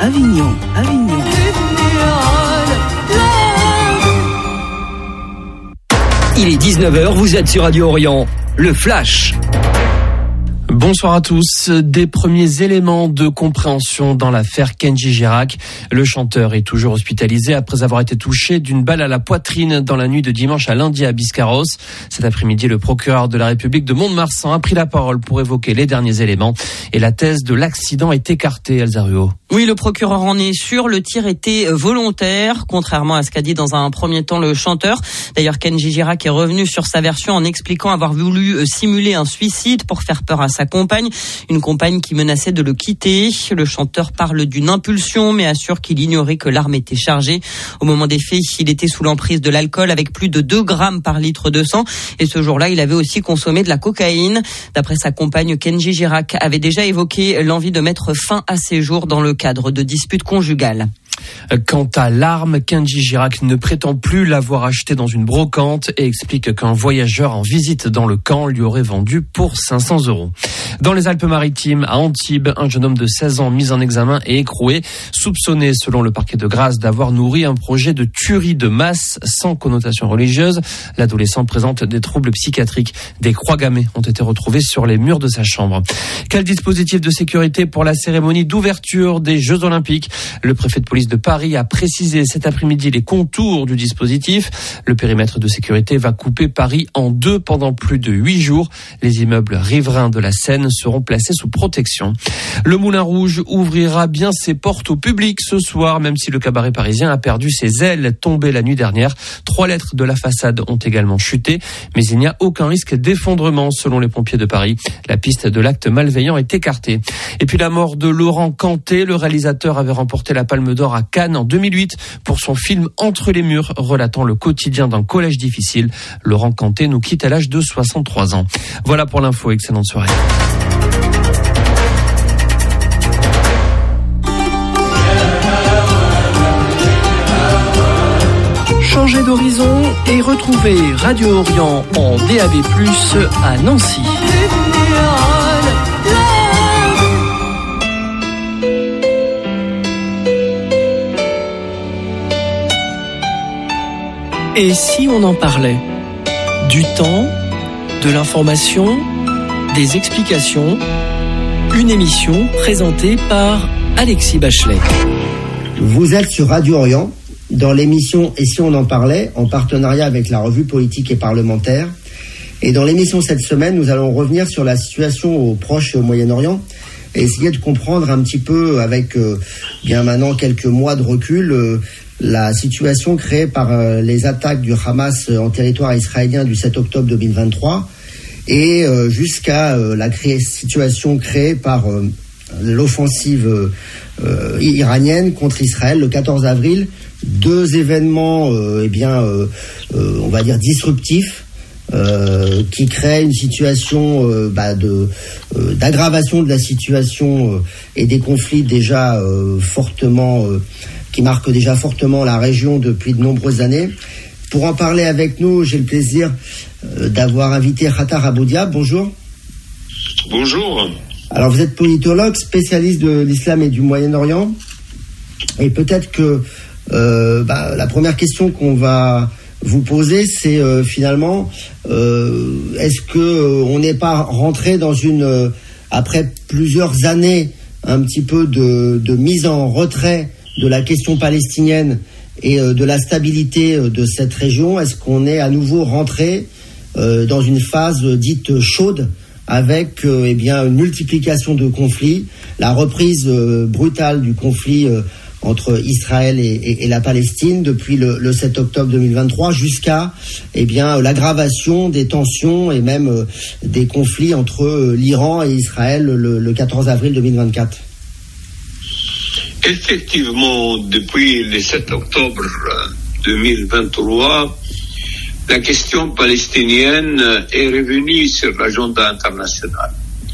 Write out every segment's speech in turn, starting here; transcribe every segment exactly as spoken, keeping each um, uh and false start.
Avignon, Avignon. Il est dix-neuf heures, vous êtes sur Radio Orient. Le Flash. Bonsoir à tous. Des premiers éléments de compréhension dans l'affaire Kenji Girac. Le chanteur est toujours hospitalisé après avoir été touché d'une balle à la poitrine dans la nuit de dimanche à lundi à Biscarrosse. Cet après-midi, le procureur de la République de Mont-de-Marsan a pris la parole pour évoquer les derniers éléments et la thèse de l'accident est écartée, Elsa Ruot. Oui, le procureur en est sûr, le tir était volontaire, contrairement à ce qu'a dit dans un premier temps le chanteur. D'ailleurs, Kenji Girac est revenu sur sa version en expliquant avoir voulu simuler un suicide pour faire peur à sa compagne, une compagne qui menaçait de le quitter. Le chanteur parle d'une impulsion, mais assure qu'il ignorait que l'arme était chargée. Au moment des faits, il était sous l'emprise de l'alcool avec plus de deux grammes par litre de sang. Et ce jour-là, il avait aussi consommé de la cocaïne. D'après sa compagne, Kenji Girac avait déjà évoqué l'envie de mettre fin à ses jours dans le cadre de disputes conjugales. Quant à l'arme, Kenji Girac ne prétend plus l'avoir achetée dans une brocante et explique qu'un voyageur en visite dans le camp lui aurait vendu pour cinq cents euros. Dans les Alpes-Maritimes, à Antibes, un jeune homme de seize ans mis en examen et écroué, soupçonné selon le parquet de Grasse d'avoir nourri un projet de tuerie de masse sans connotation religieuse. L'adolescent présente des troubles psychiatriques. Des croix gammées ont été retrouvées sur les murs de sa chambre. Quel dispositif de sécurité pour la cérémonie d'ouverture des Jeux Olympiques ? Le préfet de police de Paris a précisé cet après-midi les contours du dispositif. Le périmètre de sécurité va couper Paris en deux pendant plus de huit jours. Les immeubles riverains de la Seine seront placés sous protection. Le Moulin Rouge ouvrira bien ses portes au public ce soir, même si le cabaret parisien a perdu ses ailes tombées la nuit dernière. Trois lettres de la façade ont également chuté, mais il n'y a aucun risque d'effondrement selon les pompiers de Paris. La piste de l'acte malveillant est écartée. Et puis la mort de Laurent Canté, le réalisateur avait remporté la Palme d'Or à Cannes en deux mille huit pour son film Entre les murs, relatant le quotidien d'un collège difficile. Laurent Canté nous quitte à l'âge de soixante-trois ans. Voilà pour l'info, excellente soirée. Changez d'horizon et retrouvez Radio Orient en D A B plus, à Nancy. Et si on en parlait ? Du temps, de l'information, des explications, une émission présentée par Alexis Bachelet. Vous êtes sur Radio Orient, dans l'émission « Et si on en parlait ?», en partenariat avec la revue politique et parlementaire. Et dans l'émission cette semaine, nous allons revenir sur la situation au Proche et au Moyen-Orient et essayer de comprendre un petit peu, avec euh, bien maintenant quelques mois de recul, euh, la situation créée par euh, les attaques du Hamas en territoire israélien du sept octobre deux mille vingt-trois et euh, jusqu'à euh, la cré- situation créée par euh, l'offensive euh, iranienne contre Israël le quatorze avril. Deux événements, euh, eh bien, euh, euh, on va dire disruptifs, euh, qui créent une situation euh, bah, de euh, d'aggravation de la situation euh, et des conflits déjà euh, fortement, euh, qui marquent déjà fortement la région depuis de nombreuses années. Pour en parler avec nous, j'ai le plaisir euh, d'avoir invité Khatar Abou-Diab. Bonjour. Bonjour. Alors, vous êtes politologue, spécialiste de l'islam et du Moyen-Orient, et peut-être que Euh, bah, la première question qu'on va vous poser, c'est euh, finalement, euh, est-ce que euh, on n'est pas rentré dans une, euh, après plusieurs années, un petit peu de, de mise en retrait de la question palestinienne et euh, de la stabilité euh, de cette région, est-ce qu'on est à nouveau rentré euh, dans une phase euh, dite chaude, avec euh, eh bien une multiplication de conflits, la reprise euh, brutale du conflit euh, entre Israël et, et, et la Palestine depuis le, le sept octobre deux mille vingt-trois jusqu'à eh bien, l'aggravation des tensions et même euh, des conflits entre euh, l'Iran et Israël le, le quatorze avril deux mille vingt-quatre. Effectivement, depuis le sept octobre deux mille vingt-trois, la question palestinienne est revenue sur l'agenda international.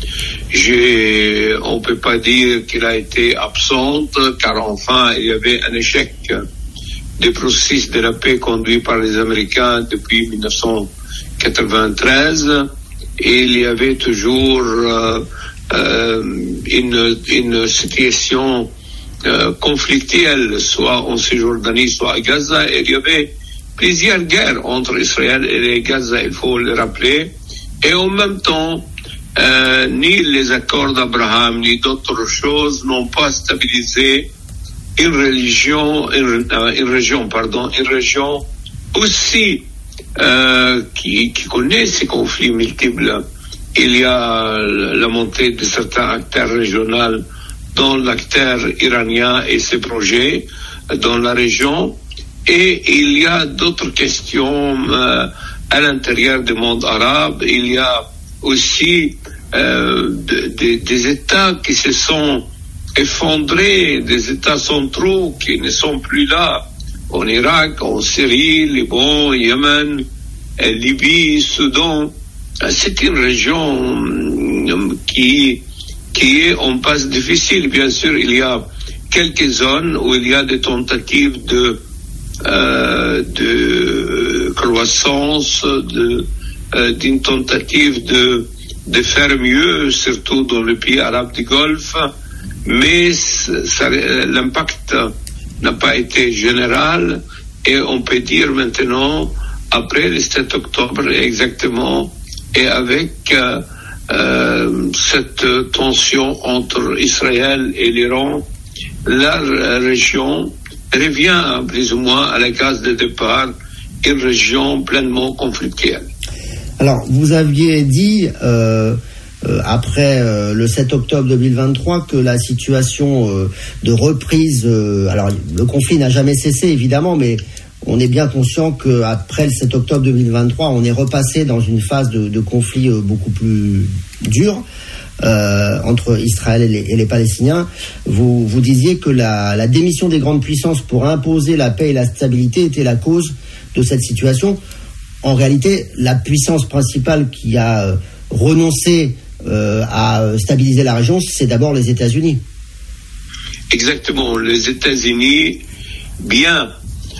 Je, on ne peut pas dire qu'elle a été absente, car enfin, il y avait un échec des processus de la paix conduits par les Américains depuis dix-neuf cent quatre-vingt-treize, et il y avait toujours euh, euh, une, une situation euh, conflictuelle, soit en Cisjordanie, soit à Gaza. Et il y avait plusieurs guerres entre Israël et Gaza, il faut le rappeler. Et en même temps, euh, ni les accords d'Abraham, ni d'autres choses n'ont pas stabilisé une religion, une, euh, une région, pardon, une région aussi euh, qui, qui connaît ces conflits multiples. Il y a la montée de certains acteurs régionaux, dont l'acteur iranien et ses projets dans la région. Et il y a d'autres questions euh, à l'intérieur du monde arabe. Il y a aussi euh, de, de, des États qui se sont effondrés, des États centraux qui ne sont plus là, en Irak, en Syrie, Liban, Yémen, Libye, Soudan. C'est une région qui, qui est en passe difficile. Bien sûr, il y a quelques zones où il y a des tentatives de Euh, de croissance, de, euh, d'une tentative de, de faire mieux, surtout dans le pays arabe du Golfe, mais ça, l'impact n'a pas été général, et on peut dire maintenant, après le sept octobre exactement, et avec euh, euh, cette tension entre Israël et l'Iran, la région revient plus ou moins à la case de départ, une région pleinement conflictuelle. Alors, vous aviez dit, euh, euh, après euh, le sept octobre deux mille vingt-trois, que la situation euh, de reprise, euh, alors le conflit n'a jamais cessé évidemment, mais on est bien conscient qu'après le sept octobre deux mille vingt-trois, on est repassé dans une phase de, de conflit euh, beaucoup plus dure. Euh, entre Israël et les, et les Palestiniens. Vous, vous disiez que la, la démission des grandes puissances pour imposer la paix et la stabilité était la cause de cette situation. En réalité, la puissance principale qui a euh, renoncé euh, à stabiliser la région, c'est d'abord les États-Unis. Exactement. Les États-Unis, bien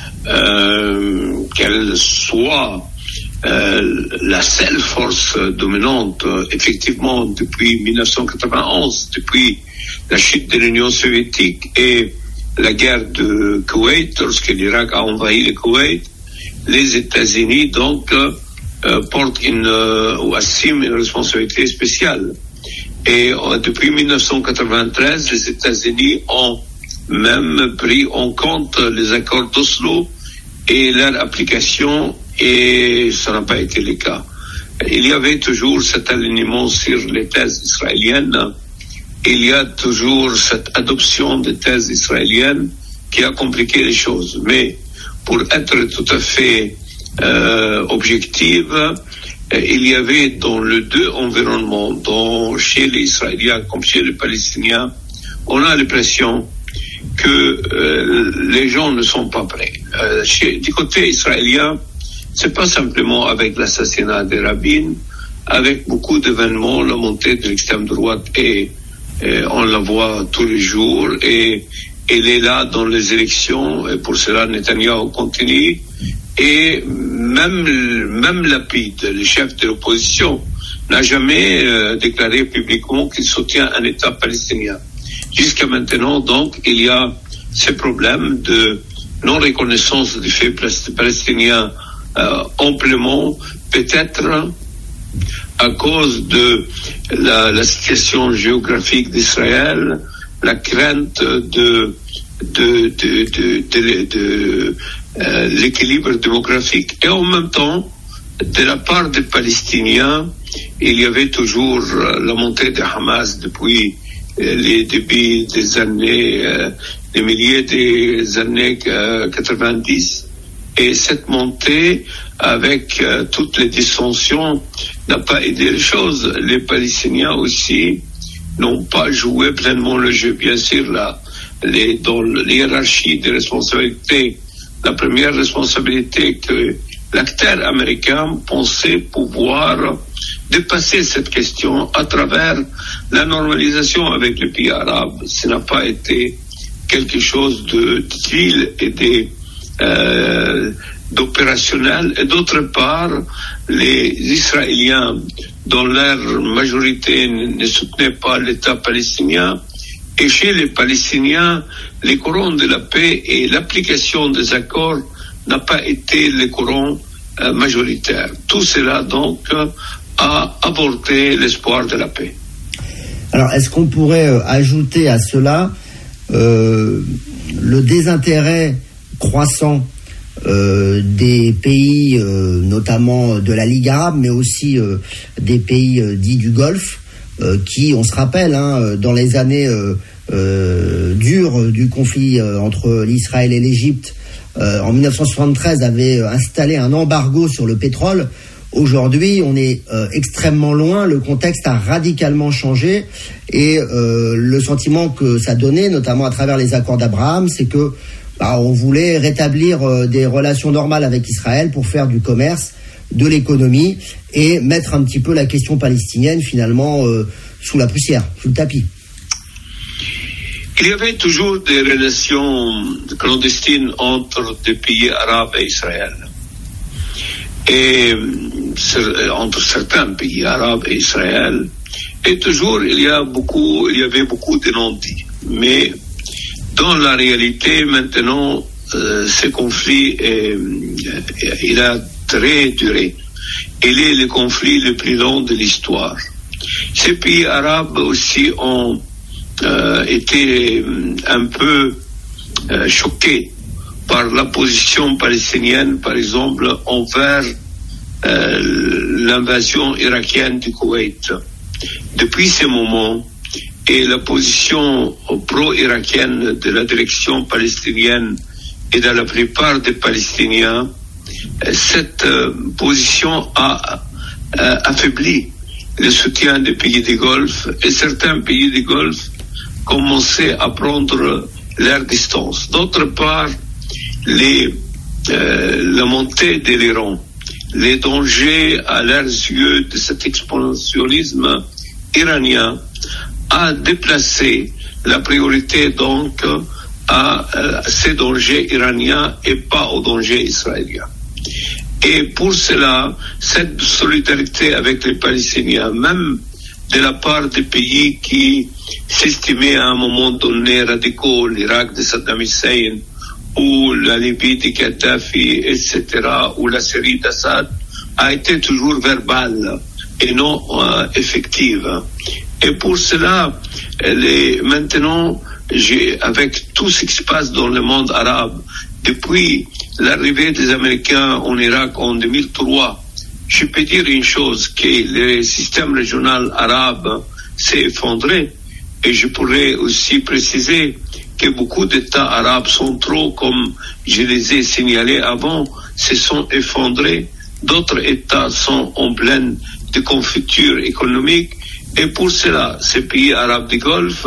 euh, qu'elles soient Euh, la seule force dominante, euh, effectivement, depuis mille neuf cent quatre-vingt-onze, depuis la chute de l'Union soviétique et la guerre de Koweït, lorsque l'Irak a envahi le Koweït, les États-Unis, donc, euh, euh, portent une, euh, ou assument une responsabilité spéciale. Et euh, depuis mille neuf cent quatre-vingt-treize, les États-Unis ont même pris en compte les accords d'Oslo et leur application, et ça n'a pas été le cas. Il y avait toujours cet alignement sur les thèses israéliennes. Il y a toujours cette adoption des thèses israéliennes qui a compliqué les choses. Mais pour être tout à fait euh, objective, il y avait dans les deux environnements, dans, chez les Israéliens comme chez les Palestiniens, on a l'impression que euh, les gens ne sont pas prêts. Euh, chez, du côté israélien, c'est pas simplement avec l'assassinat de Rabin, avec beaucoup d'événements, la montée de l'extrême droite, et, et on la voit tous les jours, et elle est là dans les élections, et pour cela Netanyahou continue, et même, même Lapid, le chef de l'opposition, n'a jamais euh, déclaré publiquement qu'il soutient un État palestinien. Jusqu'à maintenant, donc, il y a ces problèmes de non-reconnaissance du fait palestinien euh, amplement, peut-être à cause de la, la situation géographique d'Israël, la crainte de, de, de, de, de, de, de euh, l'équilibre démographique. Et en même temps, de la part des Palestiniens, il y avait toujours la montée de Hamas depuis les débuts des années, euh, des milliers des années euh, quatre-vingt-dix. Et cette montée, avec euh, toutes les dissensions, n'a pas aidé les choses. Les Palestiniens aussi n'ont pas joué pleinement le jeu. Bien sûr, là, les, dans l'hiérarchie des responsabilités, la première responsabilité que l'acteur américain pensait pouvoir dépasser cette question à travers la normalisation avec les pays arabes. Ce n'a pas été quelque chose de utile et de, euh, d'opérationnel. Et d'autre part, les Israéliens, dont leur majorité ne soutenaient pas l'État palestinien, Et chez les Palestiniens, les courants de la paix et l'application des accords n'a pas été les courants euh, majoritaires. Tout cela, donc, euh, a avorté l'espoir de la paix. Alors, est-ce qu'on pourrait euh, ajouter à cela euh, le désintérêt croissant euh, des pays, euh, notamment de la Ligue arabe, mais aussi euh, des pays euh, dits du Golfe, euh, qui, on se rappelle, hein, dans les années euh, euh, dures du conflit euh, entre l'Israël et l'Égypte, euh, en dix-neuf cent soixante-treize, avaient installé un embargo sur le pétrole. Aujourd'hui, on est euh, extrêmement loin, le contexte a radicalement changé et euh, le sentiment que ça donnait, notamment à travers les accords d'Abraham, c'est que bah, on voulait rétablir euh, des relations normales avec Israël pour faire du commerce, de l'économie et mettre un petit peu la question palestinienne finalement euh, sous la poussière, sous le tapis. Il y avait toujours des relations clandestines entre des pays arabes et Israël. Et entre certains pays arabes et Israël, et toujours il y a beaucoup, il y avait beaucoup de non-dits. Mais dans la réalité, maintenant, euh, ce conflit, est, il a très duré. Il est le conflit le plus long de l'histoire. Ces pays arabes aussi ont euh, été un peu euh, choqués par la position palestinienne, par exemple, envers euh, l'invasion irakienne du Koweït. Depuis ce moment, et la position pro-irakienne de la direction palestinienne et de la plupart des Palestiniens, cette euh, position a euh, affaibli le soutien des pays du Golfe, et certains pays du Golfe commençaient à prendre leur distance. D'autre part, Les, euh, la montée de l'Iran, les dangers à leurs yeux de cet expansionnisme iranien a déplacé la priorité donc à euh, ces dangers iraniens et pas aux dangers israéliens. Et pour cela, cette solidarité avec les Palestiniens, même de la part des pays qui s'estimaient à un moment donné radicaux, l'Irak de Saddam Hussein, ou la Libye de Kadhafi, et cetera, ou la Syrie d'Assad, a été toujours verbale et non euh, effective. Et pour cela, elle est maintenant, j'ai, avec tout ce qui se passe dans le monde arabe, depuis l'arrivée des Américains en Irak en deux mille trois, je peux dire une chose, que le système régional arabe s'est effondré, et je pourrais aussi préciser que beaucoup d'États arabes centraux, comme je les ai signalés avant, se sont effondrés. D'autres États sont en pleine déconfiture économique. Et pour cela, ces pays arabes du Golfe,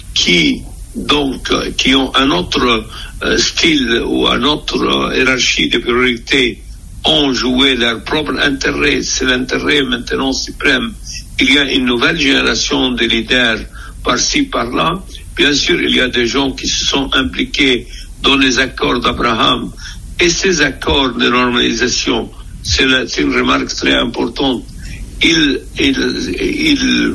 qui donc qui ont un autre euh, style ou une autre euh, hiérarchie de priorités, ont joué leur propre intérêt. C'est l'intérêt maintenant suprême. Il y a une nouvelle génération de leaders par-ci, par-là. Bien sûr, il y a des gens qui se sont impliqués dans les accords d'Abraham. Et ces accords de normalisation, c'est, la, c'est une remarque très importante, ils, ils, ils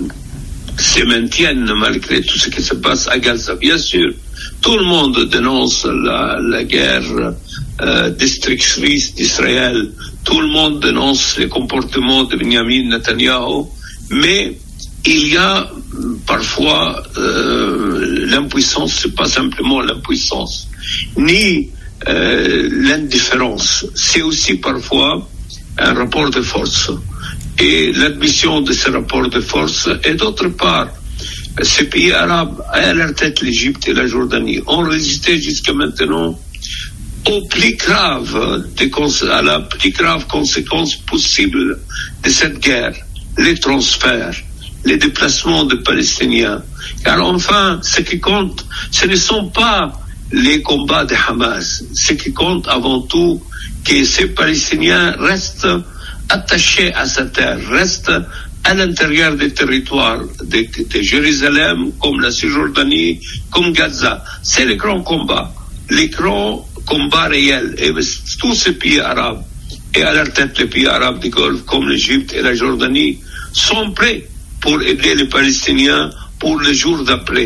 se maintiennent malgré tout ce qui se passe à Gaza. Bien sûr, tout le monde dénonce la, la guerre euh, destructrice d'Israël. Tout le monde dénonce les comportements de Benjamin Netanyahu. Mais il y a parfois euh, l'impuissance, c'est pas simplement l'impuissance, ni euh, l'indifférence, c'est aussi parfois un rapport de force. Et l'admission de ce rapport de force, et d'autre part, ces pays arabes, à leur tête l'Égypte et la Jordanie, ont résisté jusqu'à maintenant au plus grave, à la plus grave conséquence possible de cette guerre, les transferts, les déplacements de Palestiniens. Car enfin, ce qui compte, ce ne sont pas les combats de Hamas. Ce qui compte avant tout, que ces Palestiniens restent attachés à sa terre, restent à l'intérieur des territoires de, de Jérusalem, comme la Cisjordanie, comme Gaza. C'est le grand combat, les grands combats réels. Et tous ces pays arabes, et à leur tête les pays arabes du Golfe, comme l'Égypte et la Jordanie, sont prêts pour aider les Palestiniens pour les jours d'après.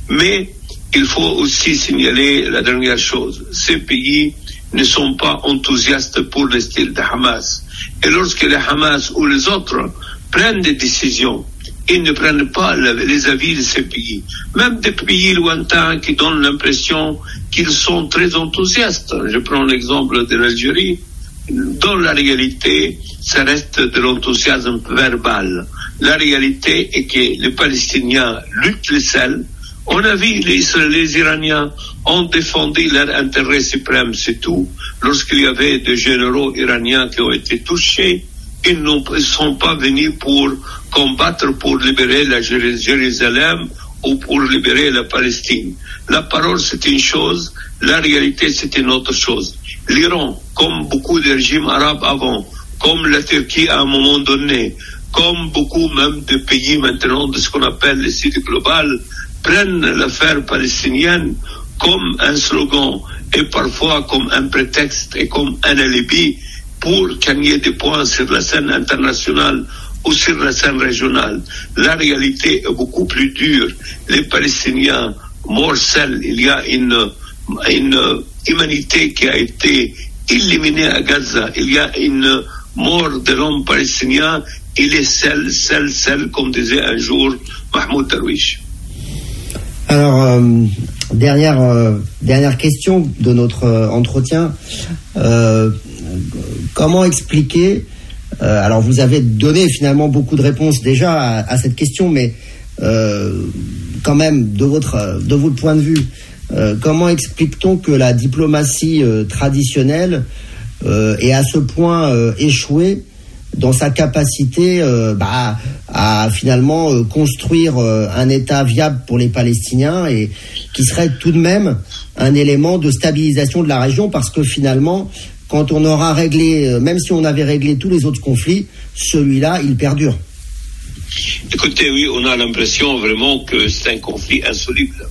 Mais il faut aussi signaler la dernière chose. Ces pays ne sont pas enthousiastes pour le style de Hamas. Et lorsque les Hamas ou les autres prennent des décisions, ils ne prennent pas les avis de ces pays. Même des pays lointains qui donnent l'impression qu'ils sont très enthousiastes. Je prends l'exemple de l'Algérie. Dans la réalité, ça reste de l'enthousiasme verbal. La réalité est que les Palestiniens luttent les seuls. On a vu les, les Iraniens ont défendu leur intérêt suprême, c'est tout. Lorsqu'il y avait des généraux iraniens qui ont été touchés, ils ne sont pas venus pour combattre pour libérer la Jérusalem ou pour libérer la Palestine. La parole, c'est une chose, la réalité, c'est une autre chose. L'Iran, comme beaucoup de régimes arabes avant, comme la Turquie à un moment donné, comme beaucoup même de pays maintenant de ce qu'on appelle le sud global, prennent l'affaire palestinienne comme un slogan et parfois comme un prétexte et comme un alibi pour gagner des points sur la scène internationale ou sur la scène régionale. La réalité est beaucoup plus dure. Les Palestiniens morcellent. Il y a une, une humanité qui a été éliminée à Gaza. Il y a une mort de l'homme palestinien. Il est seul, seul, seul, comme disait un jour Mahmoud Darwish. Alors, euh, dernière, euh, dernière question de notre euh, entretien. Euh, comment expliquer, euh, alors vous avez donné finalement beaucoup de réponses déjà à, à cette question, mais euh, quand même, de votre, de votre point de vue, euh, comment explique-t-on que la diplomatie euh, traditionnelle euh, ait à ce point euh, échoué dans sa capacité euh, bah, à finalement euh, construire euh, un État viable pour les Palestiniens et qui serait tout de même un élément de stabilisation de la région, parce que finalement, quand on aura réglé, euh, même si on avait réglé tous les autres conflits, celui-là, il perdure. Écoutez, oui, on a l'impression vraiment que c'est un conflit insoluble.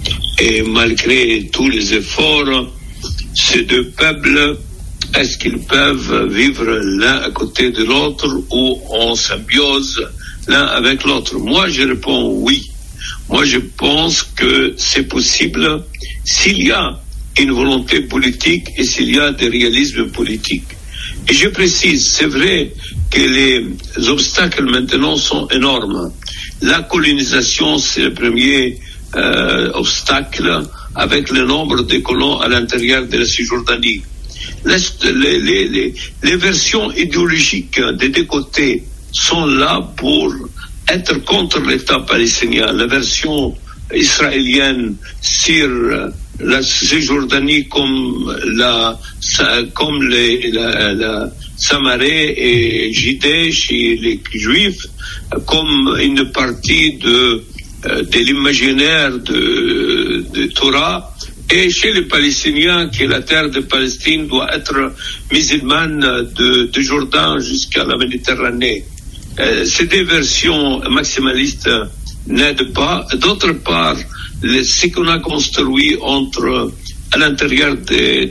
Et malgré tous les efforts, ces deux peuples, est-ce qu'ils peuvent vivre l'un à côté de l'autre ou en symbiose l'un avec l'autre? Moi, je réponds oui. Moi, je pense que c'est possible s'il y a une volonté politique et s'il y a des réalismes politiques. Et je précise, c'est vrai que les obstacles maintenant sont énormes. La colonisation, c'est le premier euh, obstacle avec le nombre de colons à l'intérieur de la Cisjordanie. Les, les, les, les versions idéologiques des deux côtés sont là pour être contre l'État palestinien. La version israélienne sur la Cisjordanie comme la comme les, la, la Samarée et Judée chez les Juifs, comme une partie de de l'imaginaire de, de Torah. Et chez les Palestiniens, que la terre de Palestine doit être musulmane de, de Jourdain jusqu'à la Méditerranée. Euh, ces deux versions maximalistes n'aident pas. D'autre part, le, ce qu'on a construit entre, à l'intérieur de,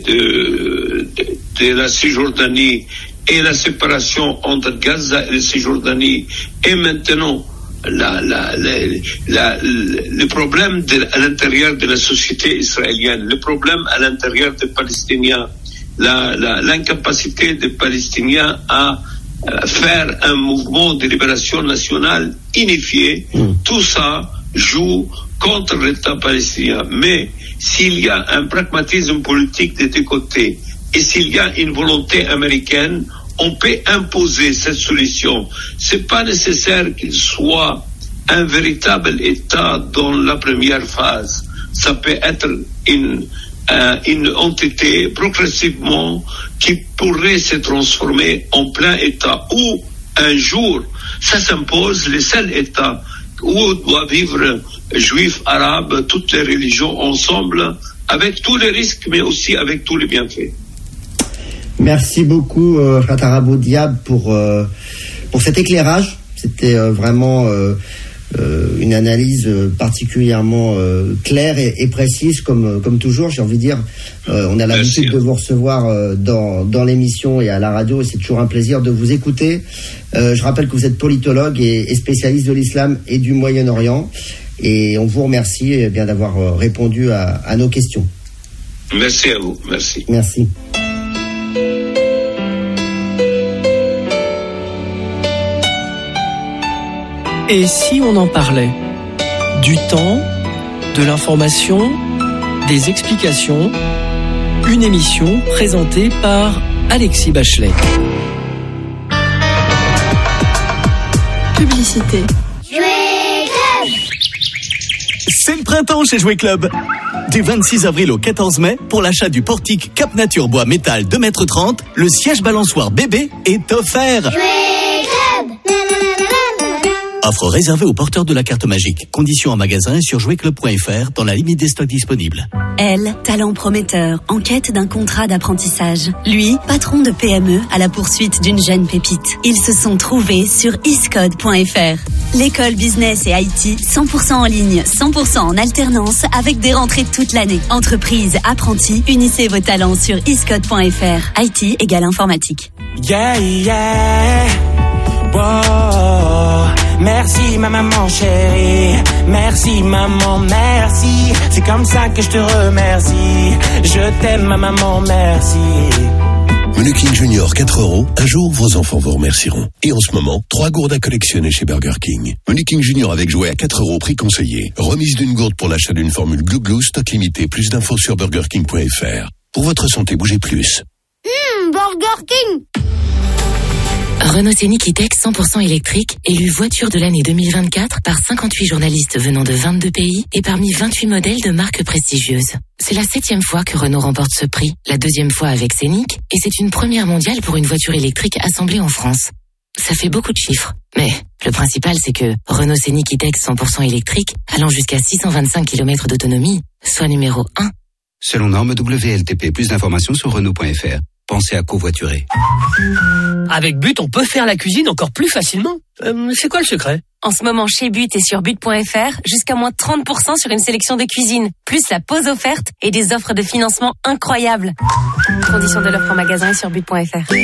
de, de, de la Cisjordanie et la séparation entre Gaza et la Cisjordanie, et maintenant La, la, la, la, le problème de, à l'intérieur de la société israélienne, le problème à l'intérieur des Palestiniens, la, la, l'incapacité des Palestiniens à, à faire un mouvement de libération nationale unifié, mmh. tout ça joue contre l'État palestinien. Mais s'il y a un pragmatisme politique des deux côtés et s'il y a une volonté américaine, on peut imposer cette solution. C'est pas nécessaire qu'il soit un véritable État dans la première phase. Ça peut être une, euh, une entité progressivement qui pourrait se transformer en plein État. Ou un jour, ça s'impose le seul État où doit vivre juifs, arabes, toutes les religions ensemble, avec tous les risques, mais aussi avec tous les bienfaits. Merci beaucoup, euh, Fatarabou Diab, pour, euh, pour cet éclairage. C'était euh, vraiment euh, euh, une analyse particulièrement euh, claire et, et précise, comme, comme toujours. J'ai envie de dire, euh, on a l'habitude Merci. de vous recevoir euh, dans, dans l'émission et à la radio, et c'est toujours un plaisir de vous écouter. Euh, je rappelle que vous êtes politologue et, et spécialiste de l'islam et du Moyen-Orient. Et on vous remercie eh bien d'avoir répondu à, à nos questions. Merci à vous. Merci. Merci. Et si on en parlait du temps, de l'information, des explications, une émission présentée par Alexis Bachelet. Publicité. Jouet Club! C'est le printemps chez Jouet Club. Du vingt-six avril au quatorze mai, pour l'achat du portique Cap Nature Bois Métal deux mètres trente, le siège balançoire bébé est offert. Jouet Club! Offre réservée aux porteurs de la carte magique. Conditions en magasin et sur jouet club point f r dans la limite des stocks disponibles. Elle, talent prometteur, en quête d'un contrat d'apprentissage. Lui, patron de P M E à la poursuite d'une jeune pépite. Ils se sont trouvés sur iscode point f r. L'école business et I T, cent pour cent en ligne, cent pour cent en alternance, avec des rentrées toute l'année. Entreprise, apprentis, unissez vos talents sur iscode point f r. I T égale informatique. Yeah, yeah. Wow. Merci ma maman chérie, merci maman, merci. C'est comme ça que je te remercie. Je t'aime ma maman, merci. Menu King Junior quatre euros, un jour vos enfants vous remercieront. Et en ce moment, trois gourdes à collectionner chez Burger King. Menu King Junior avec jouet à quatre euros, prix conseillé. Remise d'une gourde pour l'achat d'une formule Glou Glou, stock limité. Plus d'infos sur burger king point f r. Pour votre santé, bougez plus. Mmh, Burger King! Renault Scénic E-Tech cent pour cent électrique, élu voiture de l'année deux mille vingt-quatre par cinquante-huit journalistes venant de vingt-deux pays et parmi vingt-huit modèles de marques prestigieuses. C'est la septième fois que Renault remporte ce prix, la deuxième fois avec Scénic, et c'est une première mondiale pour une voiture électrique assemblée en France. Ça fait beaucoup de chiffres, mais le principal c'est que Renault Scénic E-Tech cent pour cent électrique, allant jusqu'à six cent vingt-cinq kilomètres d'autonomie, soit numéro un. Selon norme W L T P, plus d'informations sur Renault point f r. Pensez à covoiturer. Avec But, on peut faire la cuisine encore plus facilement. Euh, c'est quoi le secret? En ce moment, chez But et sur but point f r, jusqu'à moins trente pour cent sur une sélection de cuisine, plus la pause offerte et des offres de financement incroyables. Conditions de l'offre en magasin et sur but point f r.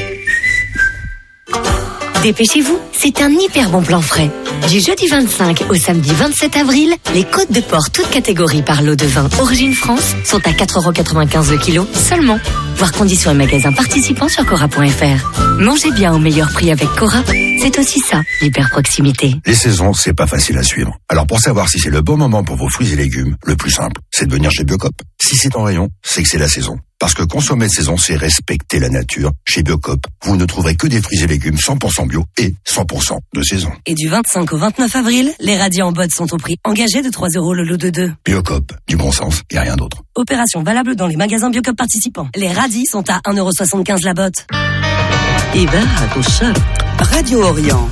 Dépêchez-vous, c'est un hyper bon plan frais. Du jeudi vingt-cinq au samedi vingt-sept avril, les côtes de porc toutes catégories par lot de vin Origine France sont à quatre euros quatre-vingt-quinze le kilo seulement. Voir conditions et magasins participants sur cora point f r. Mangez bien au meilleur prix avec Cora, c'est aussi ça, l'hyper proximité. Les saisons, c'est pas facile à suivre. Alors pour savoir si c'est le bon moment pour vos fruits et légumes, le plus simple, c'est de venir chez Biocop. Si c'est en rayon, c'est que c'est la saison. Parce que consommer de saison, c'est respecter la nature. Chez Biocop, vous ne trouverez que des fruits et légumes cent pour cent bio et cent pour cent de saison. Et du vingt-cinq au vingt-neuf avril, les radis en botte sont au prix engagé de trois euros le lot de deux. Biocop, du bon sens et rien d'autre. Opération valable dans les magasins Biocop participants. Les radis sont à un euro soixante-quinze la botte. Et ben, à ça. Radio Orient.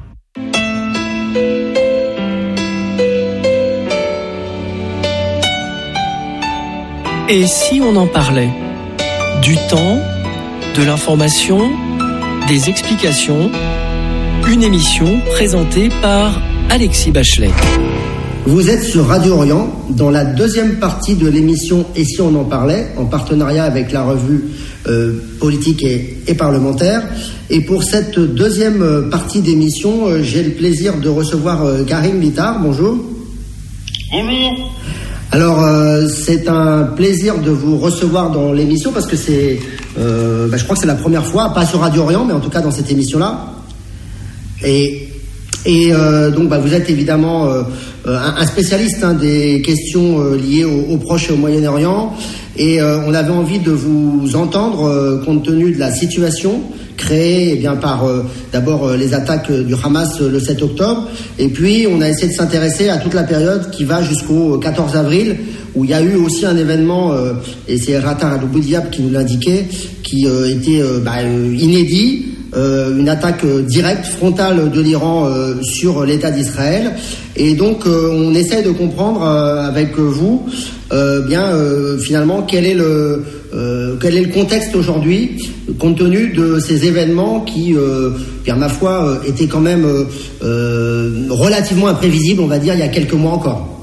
Et si on en parlait du temps, de l'information, des explications, une émission présentée par Alexis Bachelet. Vous êtes sur Radio Orient dans la deuxième partie de l'émission Et si on en parlait, en partenariat avec la revue euh, politique et, et parlementaire. Et pour cette deuxième partie d'émission, euh, j'ai le plaisir de recevoir euh, Karim Bitar. Bonjour. Bonjour. Alors, euh, c'est un plaisir de vous recevoir dans l'émission parce que c'est, euh, bah, je crois que c'est la première fois, pas sur Radio Orient, mais en tout cas dans cette émission-là. Et, et euh, donc, bah, vous êtes évidemment euh, un, un spécialiste hein, des questions euh, liées au, au Proche et au Moyen-Orient. Et euh, on avait envie de vous entendre euh, compte tenu de la situation créée eh bien, par euh, d'abord euh, les attaques du Hamas euh, le sept octobre. Et puis, on a essayé de s'intéresser à toute la période qui va jusqu'au quatorze avril, où il y a eu aussi un événement, euh, et c'est Ratar al-Boudiab qui nous l'indiquait, qui euh, était euh, bah, euh, inédit, euh, une attaque euh, directe, frontale de l'Iran euh, sur l'État d'Israël. Et donc, euh, on essaie de comprendre euh, avec vous, euh, bien euh, finalement, quel est le euh, quel est le contexte aujourd'hui, compte tenu de ces événements qui, euh, bien ma foi, euh, étaient quand même euh, euh, relativement imprévisibles, on va dire, il y a quelques mois encore.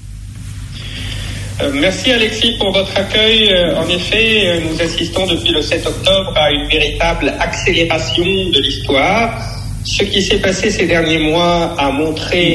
Euh, merci Alexis pour votre accueil. Euh, en effet, euh, nous assistons depuis le sept octobre à une véritable accélération de l'histoire. Ce qui s'est passé ces derniers mois a montré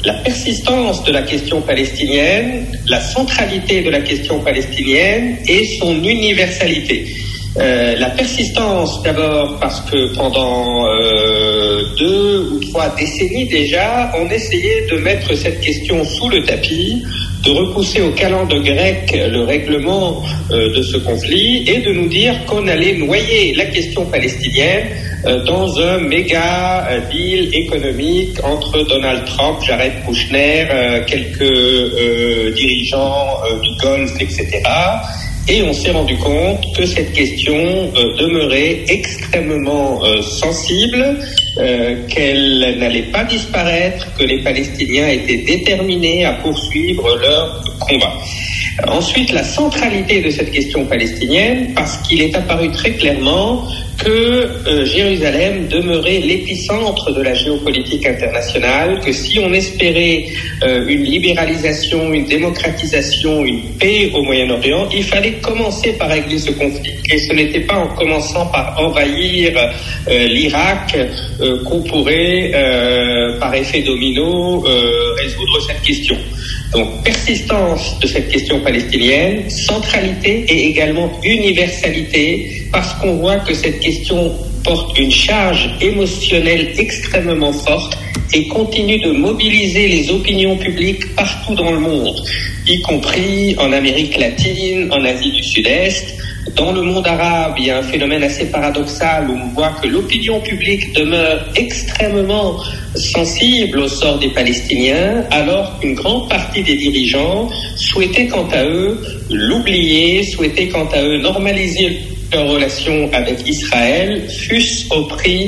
la persistance de la question palestinienne, la centralité de la question palestinienne et son universalité. Euh, la persistance d'abord parce que pendant euh, deux ou trois décennies déjà, on essayait de mettre cette question sous le tapis, de repousser au calende grec le règlement euh, de ce conflit et de nous dire qu'on allait noyer la question palestinienne euh, dans un méga euh, deal économique entre Donald Trump, Jared Kushner, euh, quelques euh, dirigeants euh, du Golfe, et cetera. Et on s'est rendu compte que cette question euh, demeurait extrêmement euh, sensible, euh, qu'elle n'allait pas disparaître, que les Palestiniens étaient déterminés à poursuivre leur combat. Ensuite, la centralité de cette question palestinienne, parce qu'il est apparu très clairement que euh, Jérusalem demeurait l'épicentre de la géopolitique internationale, que si on espérait euh, une libéralisation, une démocratisation, une paix au Moyen-Orient, il fallait commencer par régler ce conflit. Et ce n'était pas en commençant par envahir euh, l'Irak euh, qu'on pourrait, euh, par effet domino, euh, résoudre cette question. Donc, persistance de cette question palestinienne, centralité et également universalité, parce qu'on voit que cette question porte une charge émotionnelle extrêmement forte et continue de mobiliser les opinions publiques partout dans le monde, y compris en Amérique latine, en Asie du Sud-Est. Dans le monde arabe, il y a un phénomène assez paradoxal où on voit que l'opinion publique demeure extrêmement sensible au sort des Palestiniens, alors qu'une grande partie des dirigeants souhaitaient quant à eux l'oublier, souhaitaient quant à eux normaliser leurs relations avec Israël, fût-ce au prix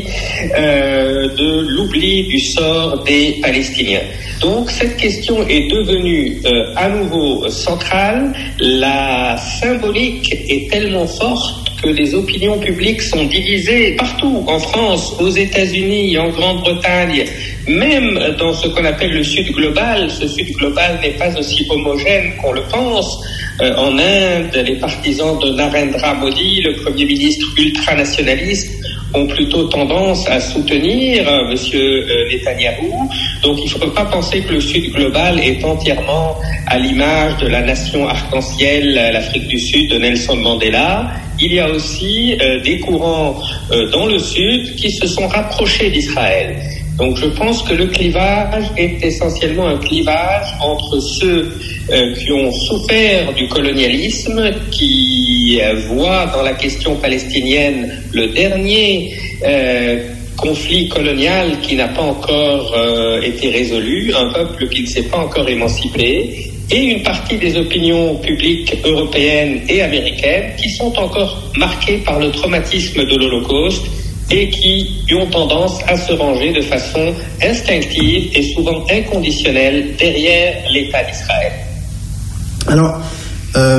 euh, de l'oubli du sort des Palestiniens. Donc cette question est devenue euh, à nouveau centrale. La symbolique est tellement forte que les opinions publiques sont divisées partout, en France, aux États-Unis, en Grande-Bretagne, même dans ce qu'on appelle le Sud global. Ce Sud global n'est pas aussi homogène qu'on le pense. Euh, en Inde, les partisans de Narendra Modi, le Premier ministre ultranationaliste, ont plutôt tendance à soutenir euh, Monsieur euh, Netanyahou. Donc il ne faut pas penser que le Sud global est entièrement à l'image de la nation arc-en-ciel, l'Afrique du Sud de Nelson Mandela. Il y a aussi euh, des courants euh, dans le Sud qui se sont rapprochés d'Israël. Donc je pense que le clivage est essentiellement un clivage entre ceux euh, qui ont souffert du colonialisme, qui euh, voient dans la question palestinienne le dernier euh, conflit colonial qui n'a pas encore euh, été résolu, un peuple qui ne s'est pas encore émancipé, et une partie des opinions publiques européennes et américaines qui sont encore marquées par le traumatisme de l'Holocauste et qui ont tendance à se ranger de façon instinctive et souvent inconditionnelle derrière l'État d'Israël. Alors, euh,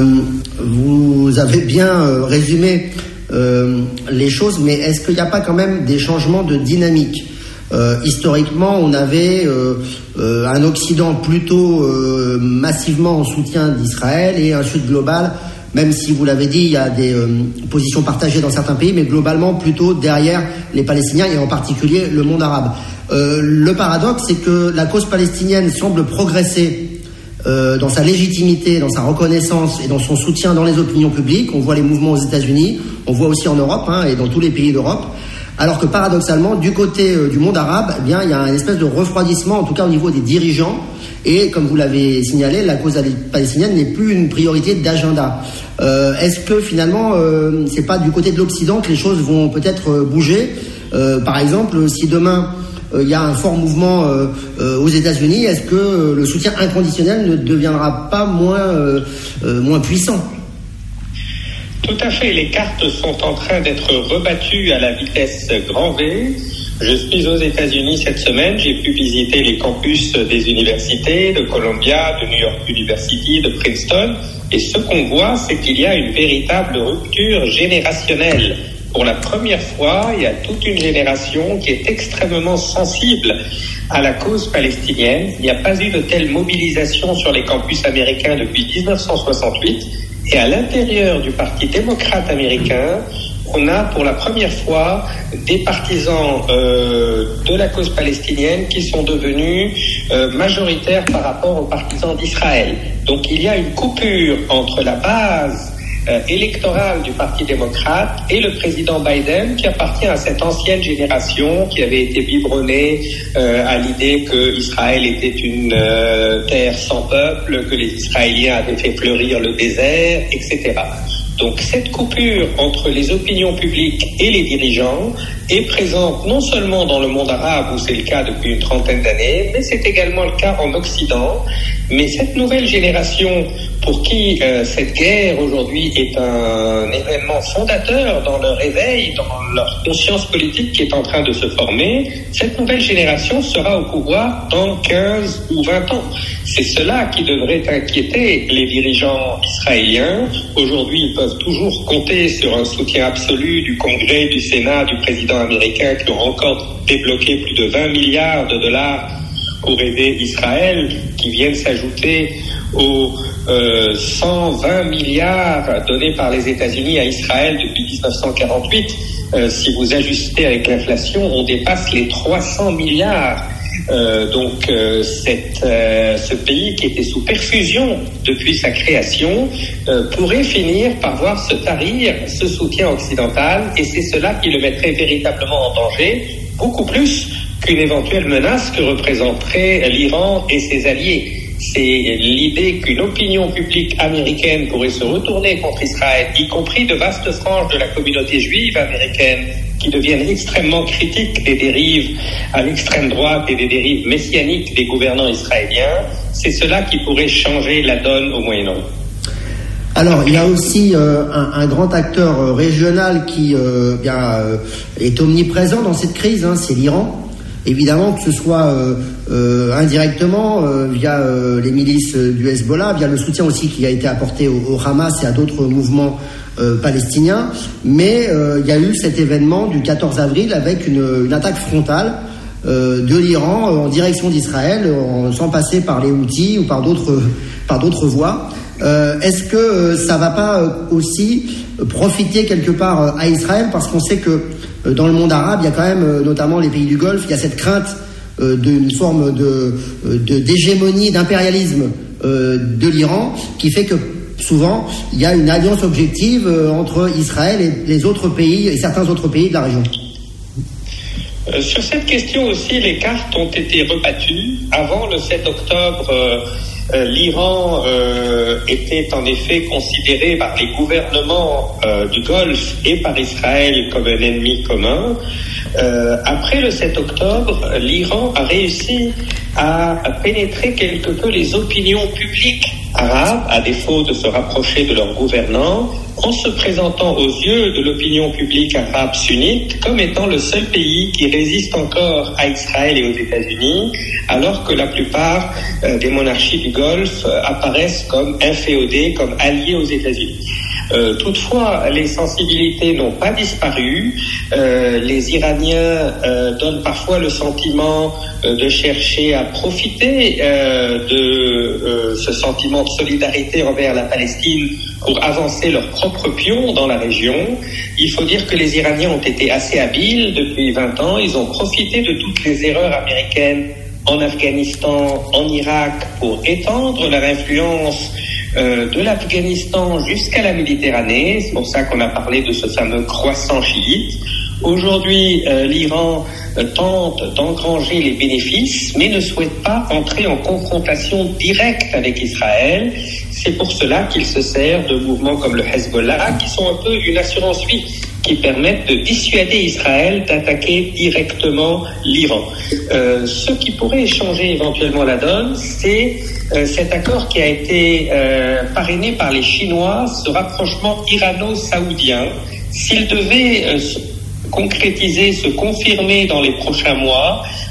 vous avez bien euh, résumé euh, les choses, mais est-ce qu'il n'y a pas quand même des changements de dynamique ? Euh, historiquement, on avait euh, euh, un Occident plutôt euh, massivement en soutien d'Israël et un Sud global, même si vous l'avez dit, il y a des euh, positions partagées dans certains pays, mais globalement plutôt derrière les Palestiniens et en particulier le monde arabe. Euh, le paradoxe, c'est que la cause palestinienne semble progresser euh, dans sa légitimité, dans sa reconnaissance et dans son soutien dans les opinions publiques. On voit les mouvements aux États-Unis, on voit aussi en Europe hein, et dans tous les pays d'Europe. Alors que paradoxalement, du côté euh, du monde arabe, eh bien, il y a une espèce de refroidissement, en tout cas au niveau des dirigeants. Et comme vous l'avez signalé, la cause palestinienne n'est plus une priorité d'agenda. Euh, est-ce que finalement, euh, c'est pas du côté de l'Occident que les choses vont peut-être euh, bouger ? euh, Par exemple, si demain il euh, y a un fort mouvement euh, euh, aux États-Unis, est-ce que euh, le soutien inconditionnel ne deviendra pas moins euh, euh, moins puissant ? Tout à fait, les cartes sont en train d'être rebattues à la vitesse grand V. Je suis aux États-Unis cette semaine, j'ai pu visiter les campus des universités de Columbia, de New York University, de Princeton, et ce qu'on voit, c'est qu'il y a une véritable rupture générationnelle. Pour la première fois, il y a toute une génération qui est extrêmement sensible à la cause palestinienne. Il n'y a pas eu de telle mobilisation sur les campus américains depuis dix-neuf cent soixante-huit. Et à l'intérieur du Parti démocrate américain, on a pour la première fois des partisans euh, de la cause palestinienne qui sont devenus euh, majoritaires par rapport aux partisans d'Israël. Donc il y a une coupure entre la base euh, électorale du Parti démocrate et le président Biden, qui appartient à cette ancienne génération qui avait été biberonnée euh, à l'idée que Israël était une euh, terre sans peuple, que les Israéliens avaient fait fleurir le désert, et cetera. Donc cette coupure entre les opinions publiques et les dirigeants est présente non seulement dans le monde arabe, où c'est le cas depuis une trentaine d'années, mais c'est également le cas en Occident. Mais cette nouvelle génération, pour qui euh, cette guerre aujourd'hui est un événement fondateur dans leur éveil, dans leur conscience politique qui est en train de se former, cette nouvelle génération sera au pouvoir dans quinze ou vingt ans. C'est cela qui devrait inquiéter les dirigeants israéliens. Aujourd'hui, ils peuvent toujours compter sur un soutien absolu du Congrès, du Sénat, du président américain, qui ont encore débloqué plus de vingt milliards de dollars pour aider Israël, qui viennent s'ajouter aux euh, cent vingt milliards donnés par les États-Unis à Israël depuis dix-neuf cent quarante-huit. Euh, si vous ajustez avec l'inflation, on dépasse les trois cents milliards. Euh, donc euh, cette, euh, ce pays qui était sous perfusion depuis sa création euh, pourrait finir par voir se tarir ce soutien occidental, et c'est cela qui le mettrait véritablement en danger, beaucoup plus qu'une éventuelle menace que représenterait l'Iran et ses alliés. C'est l'idée qu'une opinion publique américaine pourrait se retourner contre Israël, y compris de vastes franges de la communauté juive américaine qui deviennent extrêmement critiques des dérives à l'extrême droite et des dérives messianiques des gouvernants israéliens. C'est cela qui pourrait changer la donne au Moyen-Orient. Alors, il y a aussi euh, un, un grand acteur euh, régional qui euh, bien, euh, est omniprésent dans cette crise, hein, c'est l'Iran. Évidemment, que ce soit euh, euh, indirectement euh, via euh, les milices euh, du Hezbollah, via le soutien aussi qui a été apporté au, au Hamas et à d'autres mouvements euh, palestiniens. Mais euh, il y a eu cet événement du quatorze avril avec une, une attaque frontale euh, de l'Iran euh, en direction d'Israël, en, sans passer par les Houthis ou par d'autres, par d'autres voies. Euh, est-ce que euh, ça va pas euh, aussi profiter quelque part euh, à Israël, parce qu'on sait que euh, dans le monde arabe, il y a quand même, euh, notamment les pays du Golfe, il y a cette crainte euh, d'une forme de, de d'hégémonie, d'impérialisme euh, de l'Iran, qui fait que souvent il y a une alliance objective euh, entre Israël et les autres pays et certains autres pays de la région. Euh, sur cette question aussi, les cartes ont été rebattues. Avant le sept octobre, euh, euh, l'Iran euh, était en effet considéré par les gouvernements euh, du Golfe et par Israël comme un ennemi commun. Euh, après le sept octobre, l'Iran a réussi à, à pénétrer quelque peu les opinions publiques arabes, à défaut de se rapprocher de leurs gouvernants, en se présentant aux yeux de l'opinion publique arabe sunnite comme étant le seul pays qui résiste encore à Israël et aux États-Unis, alors que la plupart euh, des monarchies du Golfe euh, apparaissent comme inféodées, comme alliées aux États-Unis. Euh, toutefois, les sensibilités n'ont pas disparu. Euh, les Iraniens euh, donnent parfois le sentiment euh, de chercher à profiter euh, de euh, ce sentiment de solidarité envers la Palestine pour avancer leurs propres pions dans la région. Il faut dire que les Iraniens ont été assez habiles depuis vingt ans. Ils ont profité de toutes les erreurs américaines en Afghanistan, en Irak, pour étendre leur influence Euh, de l'Afghanistan jusqu'à la Méditerranée. C'est pour ça qu'on a parlé de ce fameux croissant chiite. Aujourd'hui, euh, l'Iran euh, tente d'engranger les bénéfices, mais ne souhaite pas entrer en confrontation directe avec Israël. C'est pour cela qu'il se sert de mouvements comme le Hezbollah, qui sont un peu une assurance vie, qui permettent de dissuader Israël d'attaquer directement l'Iran. Euh, ce qui pourrait changer éventuellement la donne, c'est euh, cet accord qui a été euh, parrainé par les Chinois, ce rapprochement irano-saoudien. S'il devait euh, se concrétiser, se confirmer dans les prochains mois,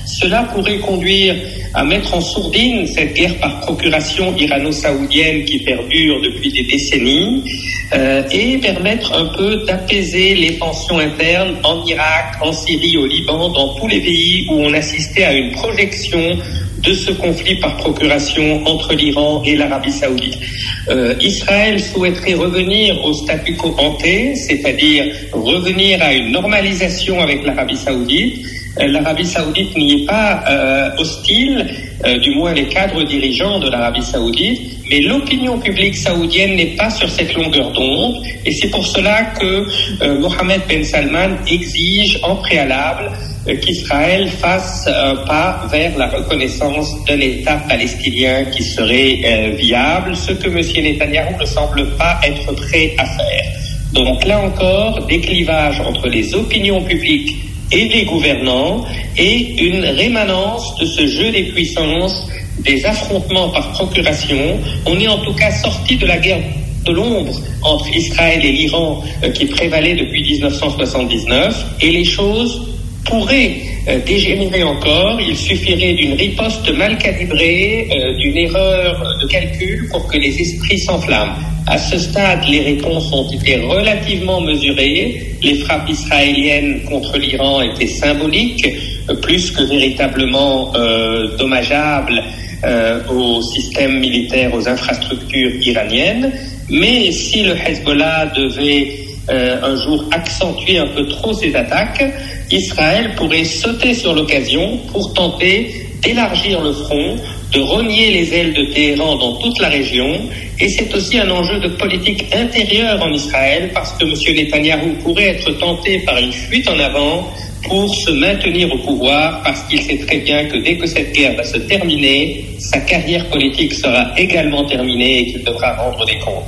Cela pourrait conduire à mettre en sourdine cette guerre par procuration irano-saoudienne qui perdure depuis des décennies euh, et permettre un peu d'apaiser les tensions internes en Irak, en Syrie, au Liban, dans tous les pays où on assistait à une projection de ce conflit par procuration entre l'Iran et l'Arabie saoudite. Euh, Israël souhaiterait revenir au statu quo ante, c'est-à-dire revenir à une normalisation avec l'Arabie saoudite. Euh, L'Arabie saoudite n'y est pas euh, hostile, euh, du moins les cadres dirigeants de l'Arabie saoudite, mais l'opinion publique saoudienne n'est pas sur cette longueur d'onde, et c'est pour cela que euh, Mohammed Ben Salman exige en préalable euh, qu'Israël fasse un pas vers la reconnaissance d'un État palestinien qui serait euh, viable, ce que M. Netanyahou ne semble pas être prêt à faire. Donc là encore, des clivages entre les opinions publiques et les gouvernants et une rémanence de ce jeu des puissances, des affrontements par procuration. On est en tout cas sorti de la guerre de l'ombre entre Israël et l'Iran euh, qui prévalait depuis dix-neuf cent soixante-dix-neuf, et les choses pourraient euh, dégénérer encore. Il suffirait d'une riposte mal calibrée, euh, d'une erreur de calcul pour que les esprits s'enflamment. À ce stade, les réponses ont été relativement mesurées. Les frappes israéliennes contre l'Iran étaient symboliques, euh, plus que véritablement euh, dommageables euh, au système militaire, aux infrastructures iraniennes. Mais si le Hezbollah devait euh, un jour accentuer un peu trop ses attaques, Israël pourrait sauter sur l'occasion pour tenter d'élargir le front, de rogner les ailes de Téhéran dans toute la région. Et c'est aussi un enjeu de politique intérieure en Israël, parce que M. Netanyahou pourrait être tenté par une fuite en avant pour se maintenir au pouvoir, parce qu'il sait très bien que dès que cette guerre va se terminer, sa carrière politique sera également terminée et qu'il devra rendre des comptes.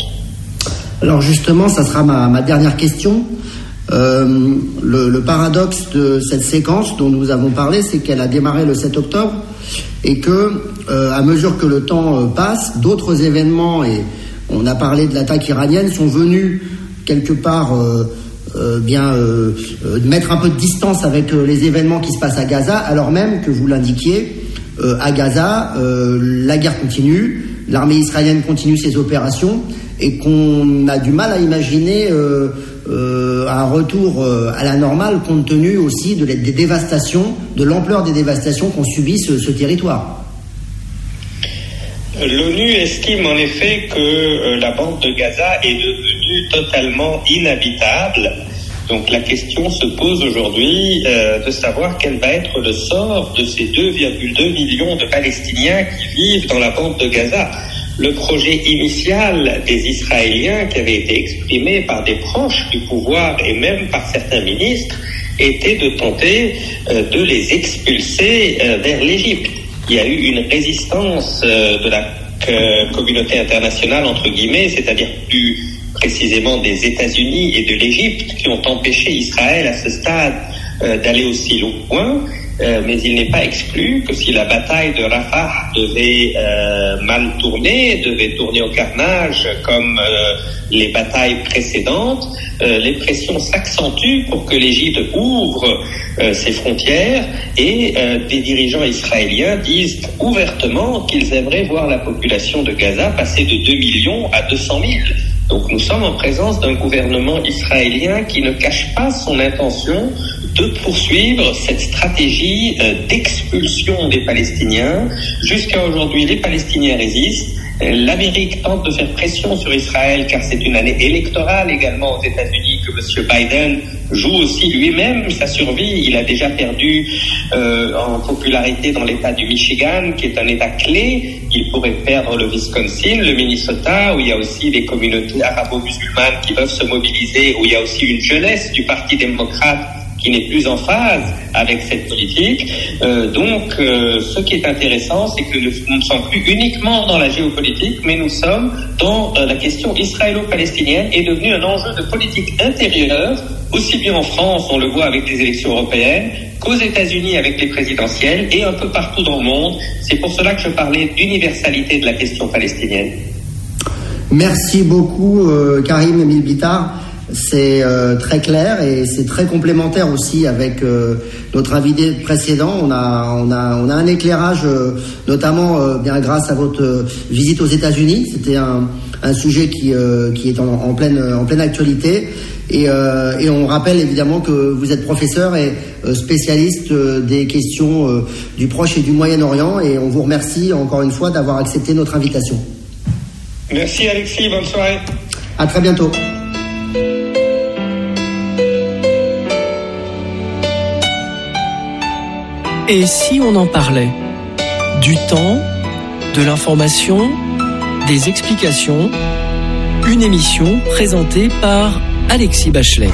Alors justement, ça sera ma, ma dernière question. Euh, le, le paradoxe de cette séquence dont nous avons parlé, c'est qu'elle a démarré le sept octobre et que, euh, à mesure que le temps euh, passe, d'autres événements, et on a parlé de l'attaque iranienne, sont venus quelque part euh, euh, bien euh, euh, mettre un peu de distance avec euh, les événements qui se passent à Gaza, alors même que vous l'indiquiez, euh, à Gaza, euh, la guerre continue, l'armée israélienne continue ses opérations, et qu'on a du mal à imaginer euh, euh, un retour euh, à la normale, compte tenu aussi de, des dévastations, de l'ampleur des dévastations qu'ont subi ce, ce territoire. L'ONU estime en effet que euh, la bande de Gaza est devenue totalement inhabitable. Donc la question se pose aujourd'hui euh, de savoir quel va être le sort de ces deux virgule deux millions de Palestiniens qui vivent dans la bande de Gaza. Le projet initial des Israéliens, qui avait été exprimé par des proches du pouvoir et même par certains ministres, était de tenter euh, de les expulser euh, vers l'Égypte. Il y a eu une résistance euh, de la euh, communauté internationale, entre guillemets, c'est-à-dire plus précisément des États-Unis et de l'Égypte, qui ont empêché Israël à ce stade euh, d'aller aussi loin. Euh, mais il n'est pas exclu que si la bataille de Rafah devait euh, mal tourner, devait tourner au carnage comme euh, les batailles précédentes, euh, les pressions s'accentuent pour que l'Égypte ouvre euh, ses frontières, et euh, des dirigeants israéliens disent ouvertement qu'ils aimeraient voir la population de Gaza passer de deux millions à deux cent mille. Donc nous sommes en présence d'un gouvernement israélien qui ne cache pas son intention de poursuivre cette stratégie euh, d'expulsion des Palestiniens. Jusqu'à aujourd'hui, les Palestiniens résistent. L'Amérique tente de faire pression sur Israël, car c'est une année électorale également aux États-Unis, que M. Biden joue aussi lui-même sa survie. Il a déjà perdu euh, en popularité dans l'État du Michigan, qui est un État clé. Il pourrait perdre le Wisconsin, le Minnesota, où il y a aussi des communautés arabo-musulmanes qui peuvent se mobiliser, où il y a aussi une jeunesse du Parti démocrate qui n'est plus en phase avec cette politique. Euh, donc, euh, ce qui est intéressant, c'est que nous ne sommes plus uniquement dans la géopolitique, mais nous sommes dans euh, la question israélo-palestinienne, est devenue un enjeu de politique intérieure, aussi bien en France, on le voit avec les élections européennes, qu'aux États-Unis avec les présidentielles, et un peu partout dans le monde. C'est pour cela que je parlais d'universalité de la question palestinienne. Merci beaucoup, euh, Karim Emile Bitar. C'est euh, très clair et c'est très complémentaire aussi avec euh, notre invité précédent. On a, on a, on a un éclairage, euh, notamment euh, bien grâce à votre euh, visite aux États-Unis. C'était un, un sujet qui, euh, qui est en, en pleine, en pleine actualité. Et, euh, et on rappelle évidemment que vous êtes professeur et euh, spécialiste euh, des questions euh, du Proche et du Moyen-Orient. Et on vous remercie encore une fois d'avoir accepté notre invitation. Merci Alexis, bonne soirée. À très bientôt. Et si on en parlait du temps, de l'information, des explications, une émission présentée par Alexis Bachelet.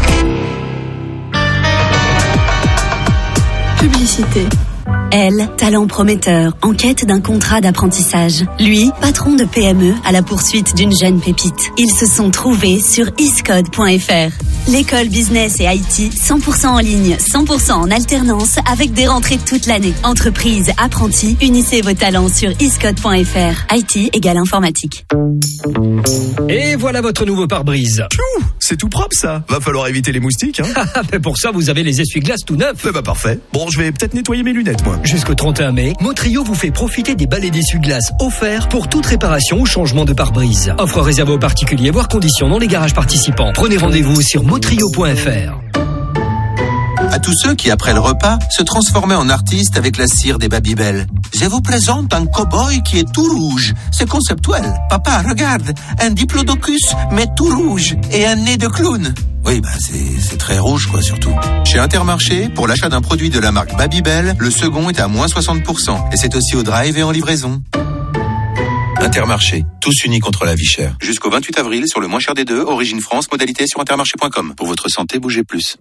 Publicité. Elle, talent prometteur, en quête d'un contrat d'apprentissage. Lui, patron de P M E à la poursuite d'une jeune pépite. Ils se sont trouvés sur iscode point f r. L'école business et I T, cent pour cent en ligne, cent pour cent en alternance, avec des rentrées toute l'année. Entreprise, apprentis, unissez vos talents sur iscode point f r. I T égale informatique. Et voilà votre nouveau pare-brise. Tchou, c'est tout propre ça. Va falloir éviter les moustiques, hein. Mais pour ça, vous avez les essuie-glaces tout neufs. Eh bah parfait. Bon, je vais peut-être nettoyer mes lunettes, moi. Jusqu'au trente et un mai, Motrio vous fait profiter des balais d'essuie-glaces offerts pour toute réparation ou changement de pare-brise. Offre réservée aux particuliers, voire conditions dans les garages participants. Prenez rendez-vous sur motrio point f r. À tous ceux qui, après le repas, se transformaient en artistes avec la cire des Babybel. Je vous présente un cow-boy qui est tout rouge. C'est conceptuel. Papa, regarde, un diplodocus, mais tout rouge, et un nez de clown. Oui, bah c'est, c'est très rouge, quoi, surtout. Chez Intermarché, pour l'achat d'un produit de la marque Babybel, le second est à moins soixante pour cent. Et c'est aussi au drive et en livraison. Intermarché, tous unis contre la vie chère. Jusqu'au vingt-huit avril, sur le moins cher des deux, Origine France, modalité sur intermarché point com. Pour votre santé, bougez plus.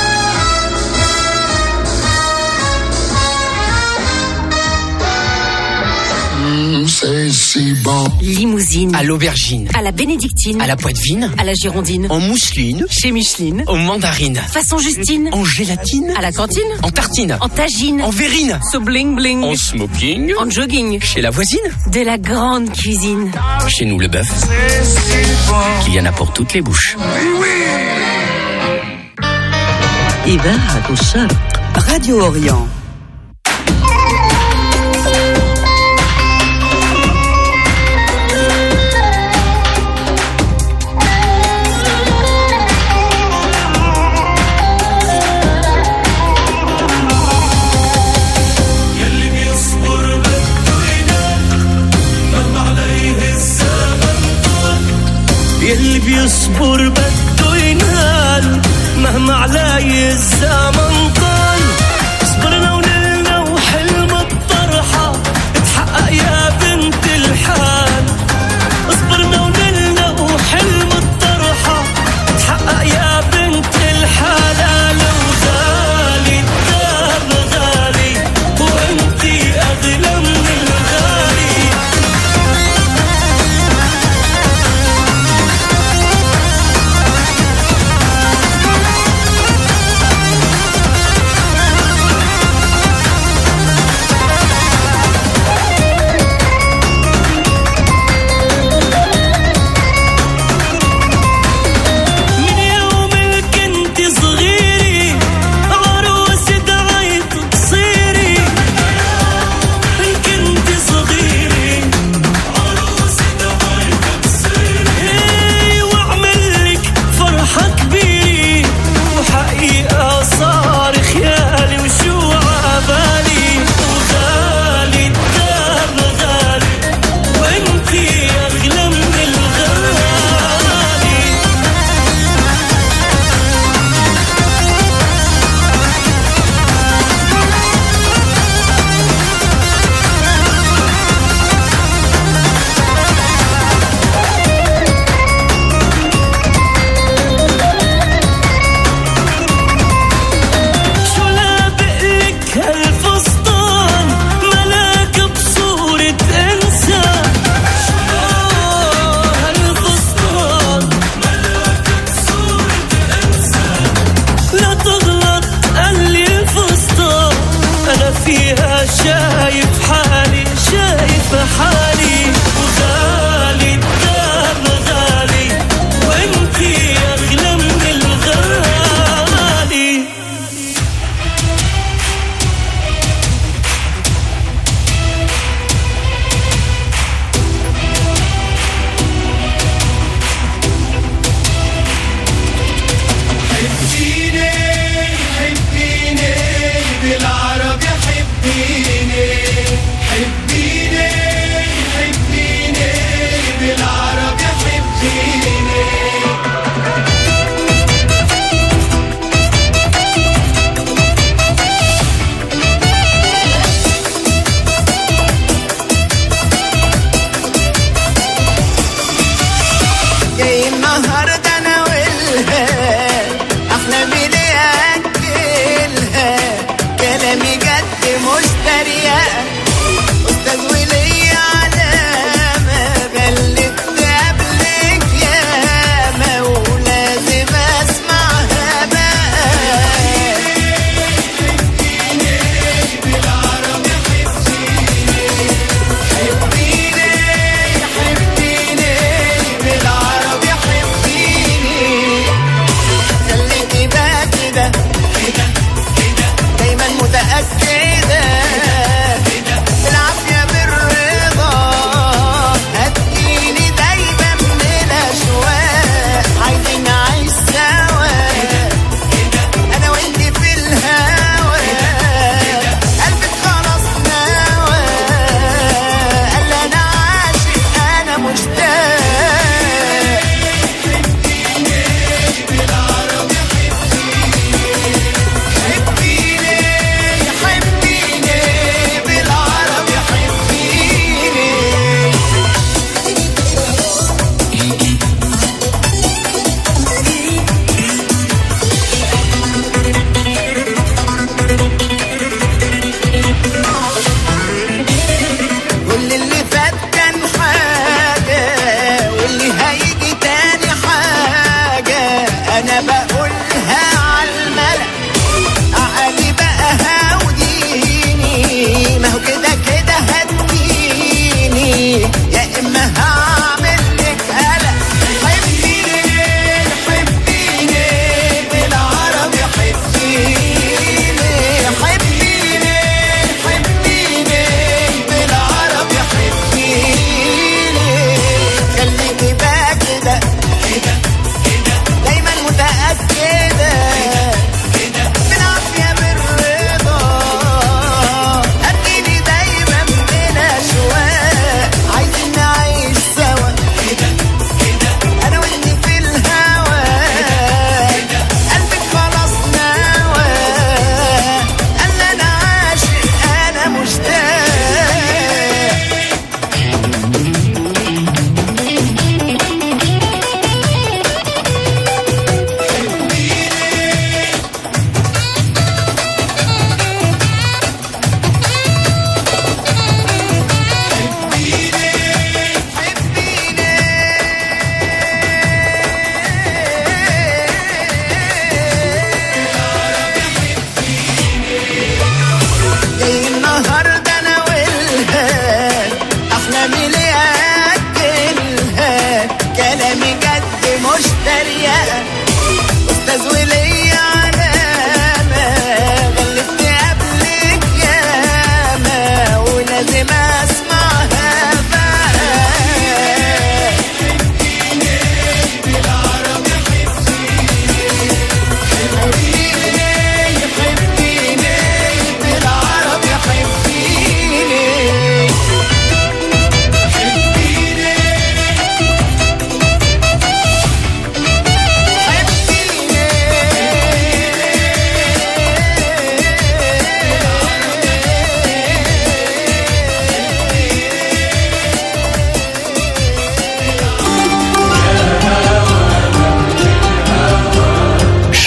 C'est si bon. Limousine. À l'aubergine. À la bénédictine. À la poitevine. À la girondine. En mousseline. Chez Micheline. En mandarine. Façon Justine. En gélatine. À la cantine. En tartine. En tagine. En verrine. So bling bling. En smoking. En jogging. Chez la voisine. De la grande cuisine. Chez nous, le bœuf. Qu'il y en a pour toutes les bouches. إذاعة الشرق راديو أوريون. يلي بيصبر بده ينال مهما علي الزمن طال. صبرنا ونلنا وحلم الطرحة اتحقق يا بنت الحال. صبرنا ونلنا وحلم الطرحة اتحقق يا بنت الحلال. وغالي الدهب غالي وانتي اغلى من الغالي.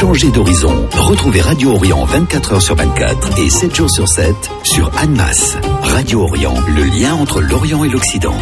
changez d'horizon. Retrouvez Radio Orient vingt-quatre heures sur vingt-quatre et sept jours sur sept sur Annemasse. Radio Orient, le lien entre l'Orient et l'Occident.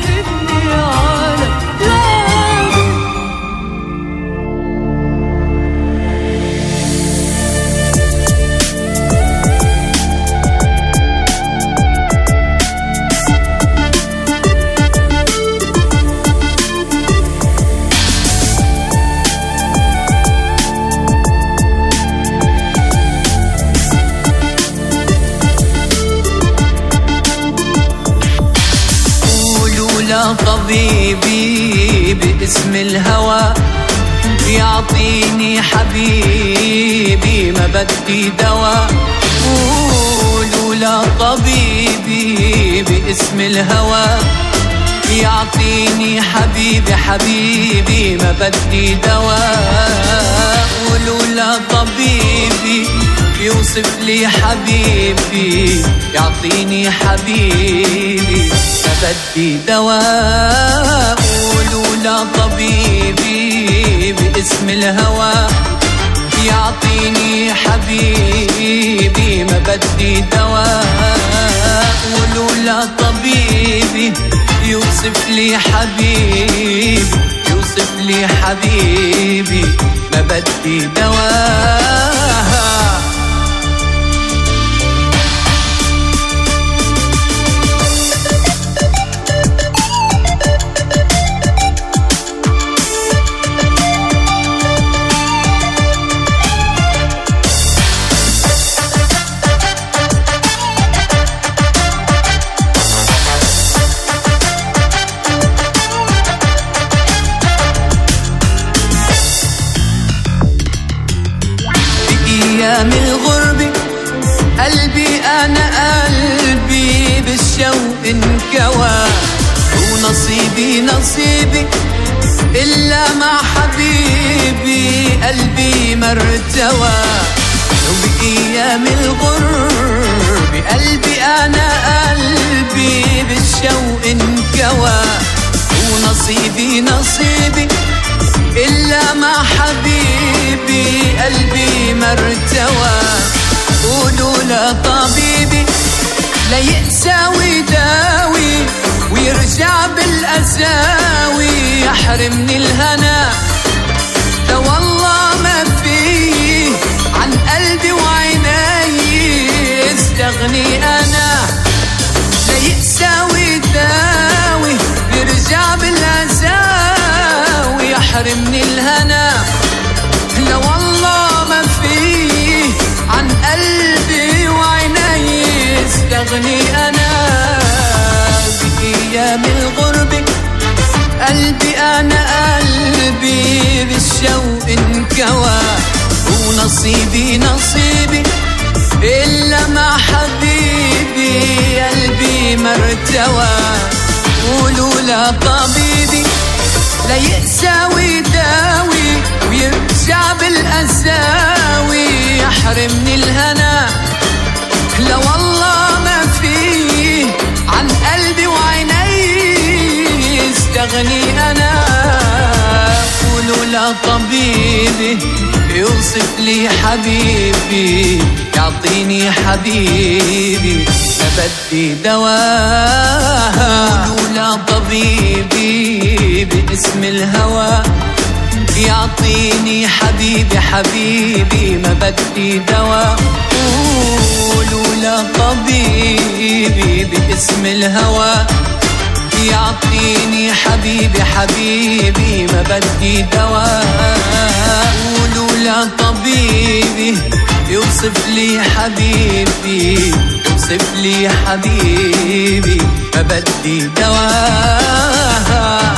طبيبي باسم الهوى يعطيني حبيبي ما بدي دواء. قولوا لا طبيبي باسم الهوى يعطيني حبيبي حبيبي ما بدي دواء. قولوا لا طبيبي يوصف لي حبيبي يعطيني حبيبي ما بدي دواء. قولوا لا طبيبي باسم الهوى يعطيني حبيبي ما بدي دواء. قولوا لا طبيبي يوصف لي حبيبي يوصف لي حبيبي ما بدي دواء. من الغربة قلبي أنا قلبي بالشوق انكوى. ونصيبي نصيبي إلا مع حبيبي قلبي مرتوى. وبأيام الغربة قلبي أنا قلبي بالشوق انكوى. ونصيبي نصيبي إلا مع حبيبي قلبي مرتوى. قولوا لا طبيبي لا يقسى ويداوي ويرجع بالأساوي يحرمني الهنا. لا والله ما فيه عن قلبي وعيني استغني أنا. لا يقسى ويداوي ويرجع بالأساوي يحرمني الهنا. لا والله ما فيه عن قلبي وعيني استغني أنا. بأيام الغربة قلبي أنا قلبي بالشوق انكوى. ونصيبي نصيبي إلا مع حبيبي قلبي مرتوى. قولوا لا طبيبي لا يقسى ويداوي ويرجع بالأساوي يحرمني الهنا. لا والله ما فيه عن قلبي وعيني استغني أنا. قولوا لا طبيبي يوصف لي حبيبي يعطيني حبيبي ما بدي دواء. قولوا لا طبيبي باسم الهوى يعطيني حبيبي حبيبي ما بدي دواء. قولوا لا طبيبي باسم الهوى يعطيني حبيبي حبيبي ما بدي دواء. قولوا لا طبيبي يوصف لي حبيبي يوصف لي حبيبي ما بدي دواء.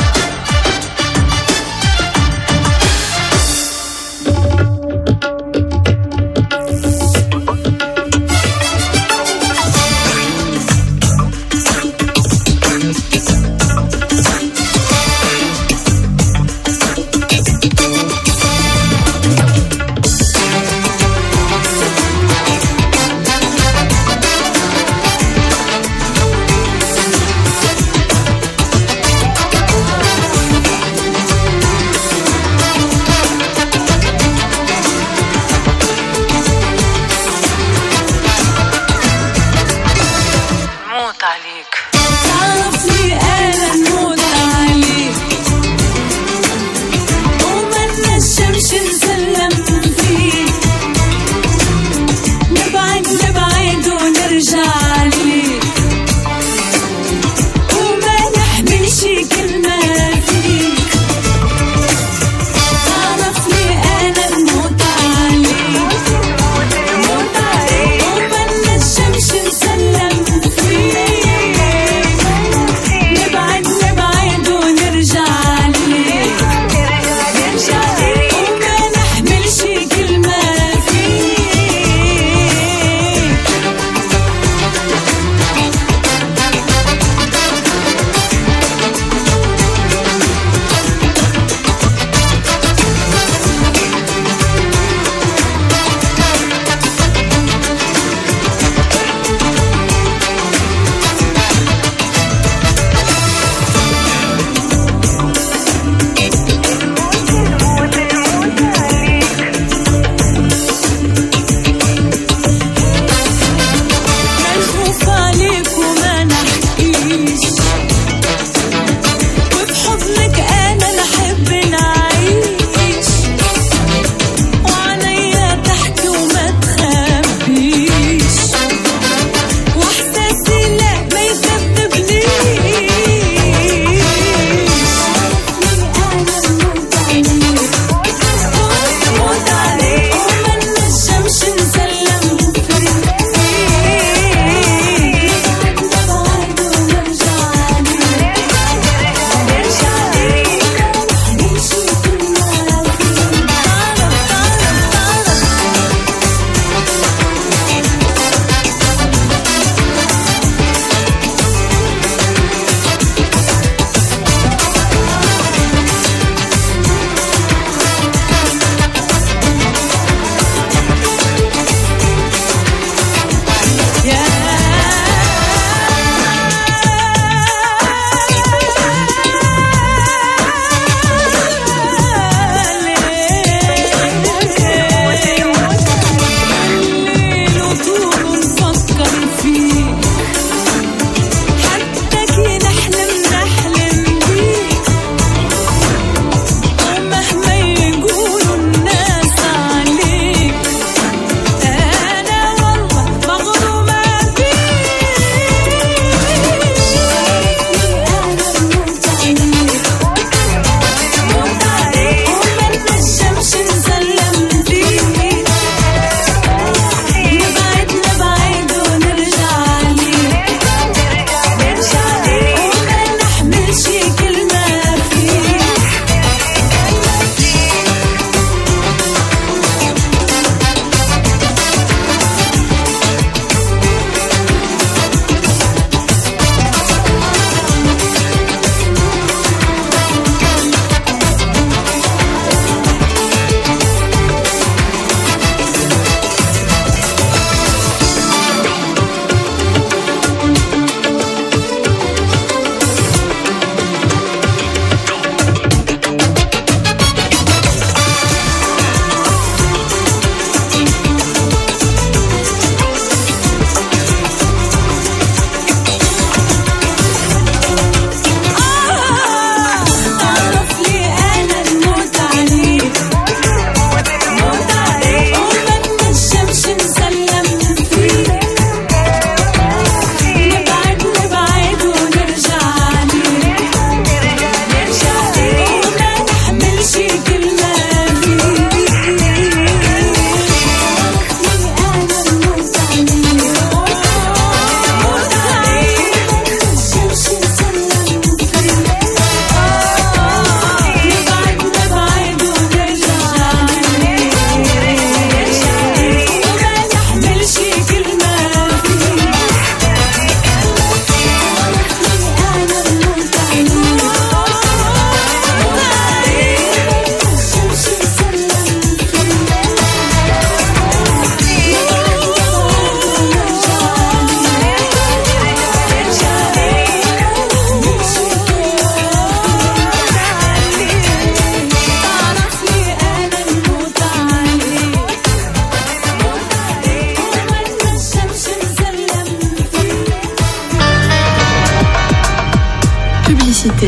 publicité.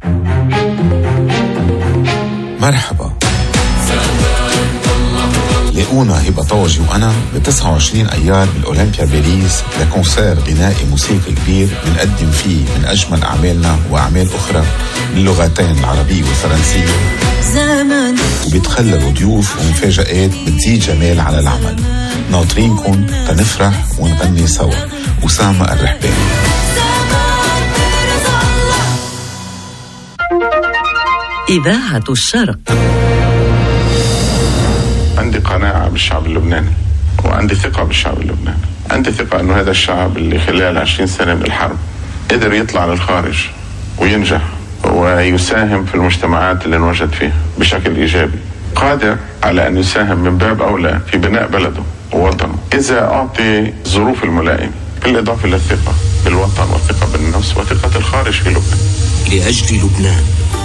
مرحبا، لاقونا هبة طوجي وأنا ب تسعة وعشرين أيار بالأولمبيا باريس لكونسير غنائي موسيقي كبير بنقدم فيه من أجمل أعمالنا وأعمال أخرى باللغتين العربية والفرنسية، زمان وبيتخللوا ضيوف ومفاجآت بتزيد جمال على العمل. ناطرينكم تنفرح ونغني سوا. أسامة الرحباني. إذاعة الشرق. عندي قناعة بالشعب اللبناني وعندي ثقة بالشعب اللبناني. عندي ثقة أنه هذا الشعب اللي خلال عشرين سنة من الحرب قدر يطلع للخارج وينجح ويساهم في المجتمعات اللي نوجد فيها بشكل إيجابي، قادر على أن يساهم من باب أولى في بناء بلده ووطنه إذا أعطي الظروف الملائمة، بالإضافة للثقة بالوطن والثقة بالنفس وثقة الخارج في لبنان. لأجل لبنان